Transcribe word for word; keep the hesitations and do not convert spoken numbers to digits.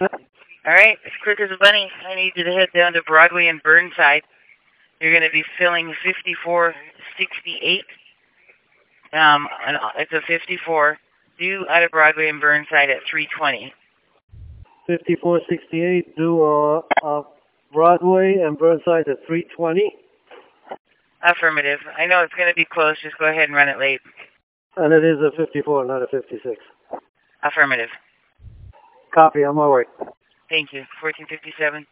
All right, as quick as a bunny, I need you to head down to Broadway and Burnside. You're going to be filling fifty-four sixty-eight. Um, it's a fifty-four due out of Broadway and Burnside at three twenty. fifty-four sixty-eight due uh, uh, Broadway and Burnside at three twenty. Affirmative. I know it's going to be close. Just go ahead and run it late. And it is a fifty-four, not a fifty-six. Affirmative. Copy. I'm all right. Thank you. fourteen fifty-seven.